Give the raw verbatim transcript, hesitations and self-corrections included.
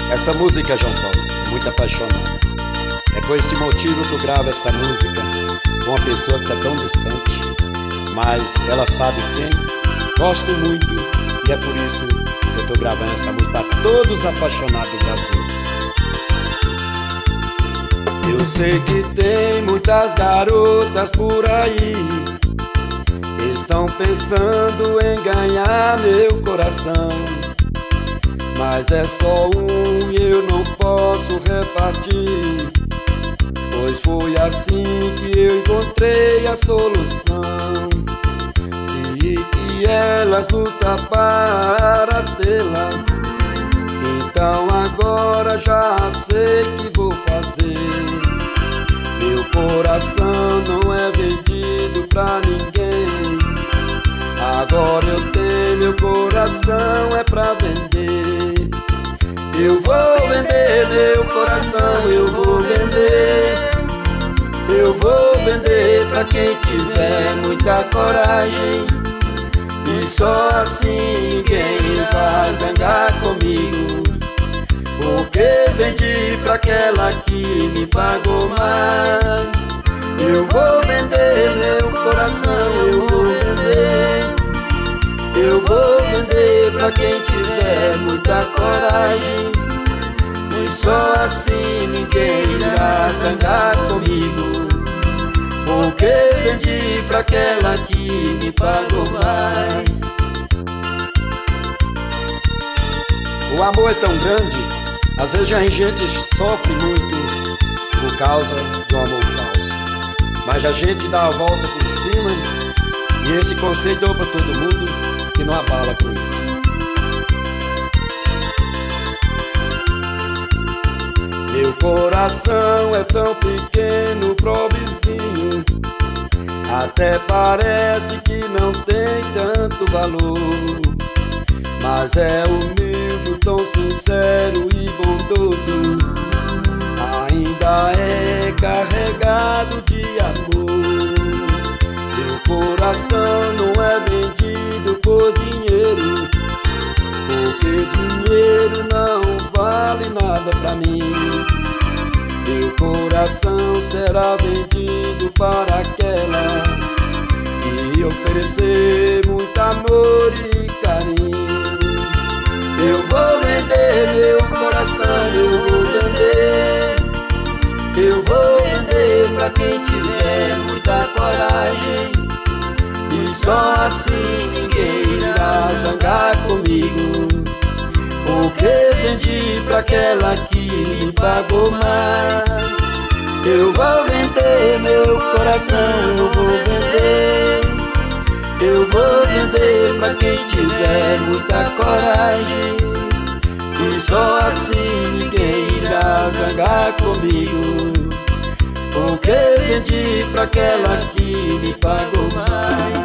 Essa música, João Paulo, é muito apaixonada. É por esse motivo que eu gravo essa música com uma pessoa que está tão distante, mas ela sabe quem. Gosto muito e é por isso que eu estou gravando essa música para todos os apaixonados do Brasil. Eu sei que tem muitas garotas por aí que estão pensando em ganhar meu coração, mas é só um e eu não posso repartir, pois foi assim que eu encontrei a solução. Se que elas lutam para tê-la, então agora já sei que vou fazer. Meu coração não é vendido pra ninguém, agora eu tenho meu coração é pra vender. Eu vou vender meu coração, eu vou vender. Eu vou vender pra quem tiver muita coragem, e só assim ninguém vai zangar comigo, porque vendi pra aquela que me pagou mais. Eu vou vender meu coração, eu vou vender. Eu vou vender pra quem tiver muita coragem, e só assim ninguém irá zangar comigo, porque vendi pra aquela que me pagou mais. O amor é tão grande, às vezes a gente sofre muito por causa de um amor falso, mas a gente dá a volta por cima, e esse conselho dou pra todo mundo que não abala com isso. Meu coração é tão pequeno, pobrezinho, até parece que não tem tanto valor, mas é humilde, tão sincero e bondoso, ainda é carregado de amor. Meu coração não é vendido por dinheiro, porque dinheiro não vale nada pra mim. Meu coração será vendido para aquela que oferecer muito amor e carinho. Eu vou vender meu coração, eu vou vender. Eu vou vender pra quem tiver muita coragem, e só assim ninguém irá zangar comigo, porque vendi pra aquela que me pagou mais. Eu vou vender meu coração, eu vou vender. Eu vou vender pra quem tiver muita coragem, e só assim ninguém irá zangar comigo, porque vendi pra aquela que me pagou mais.